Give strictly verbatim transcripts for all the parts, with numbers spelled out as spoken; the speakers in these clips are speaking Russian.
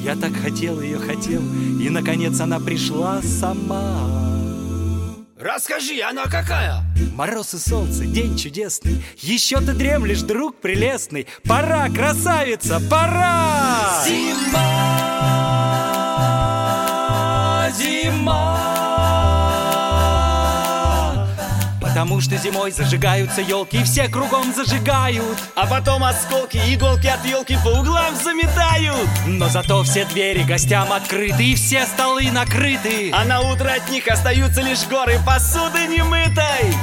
Я так хотел ее, хотел, и наконец она пришла сама. Расскажи, она какая? Мороз и солнце, день чудесный. Еще ты дремлешь, друг прелестный. Пора, красавица, пора! Зима, зима. Потому что зимой зажигаются елки, и все кругом зажигают. А потом осколки, иголки от елки по углам заметают. Но зато все двери гостям открыты, и все столы накрыты. А на утро от них остаются лишь горы посуды немытой.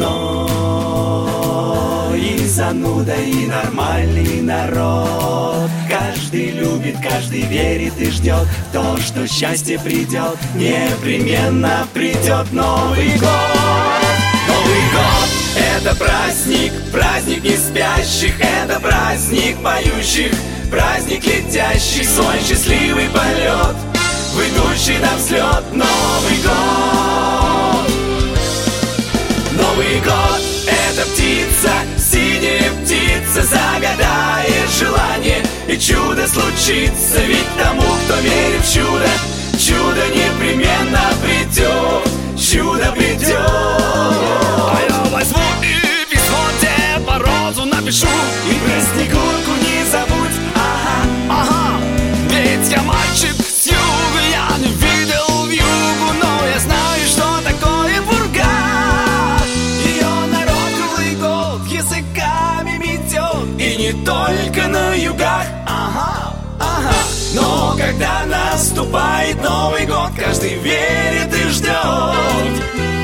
Но и зануда, и нормальный народ. Каждый любит, каждый верит и ждет то, что счастье придет. Непременно придет Новый год. Новый год — это праздник, праздник не спящих, это праздник поющих, праздник летящий, свой счастливый полет, в идущий на взлет. Новый год, Новый год — это птица, синяя птица, загадает желание, и чудо случится, ведь тому, кто верит в чудо, чудо непременно придет, чудо придет. А я возьму и письмо Деду Морозу напишу, И про Снегурку не забудь. ага, ага, ведь я мальчик с юга, я не видел вьюгу, но я знаю, что такое пурга. Ее народ круглый год языками метет. И не только на югах, ага, ага. Но когда наступает Новый год, каждый верит и ждет,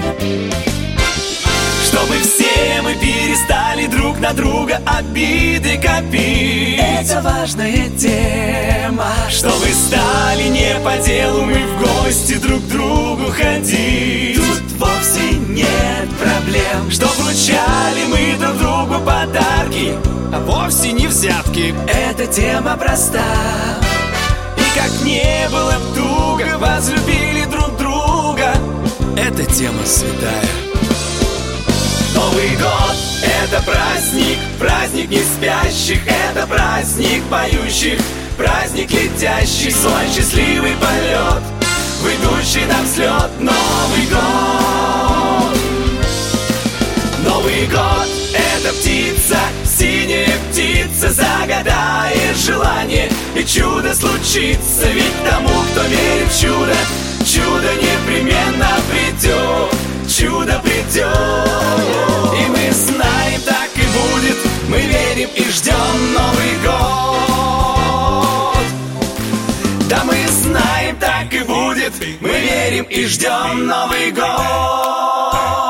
чтобы все мы перестали друг на друга обиды копить. Это важная тема. Чтобы стали не по делу мы в гости друг к другу ходить. Тут вовсе нет проблем. Чтоб вручали мы друг другу подарки, а вовсе не взятки. Эта тема проста. И как не было б туго, возлюбили друг друга. Эта тема святая. Новый год — это праздник, праздник не спящих, это праздник поющих, праздник летящий, свой счастливый полет, в идущий на взлет. Новый год, Новый год — это птица, синяя птица, загадает желание, и чудо случится, ведь тому, кто верит в чудо, чудо непременно придет, чудо придет. И мы знаем, так и будет, мы верим и ждем Новый год. Да, мы знаем, так и будет, мы верим и ждем Новый год.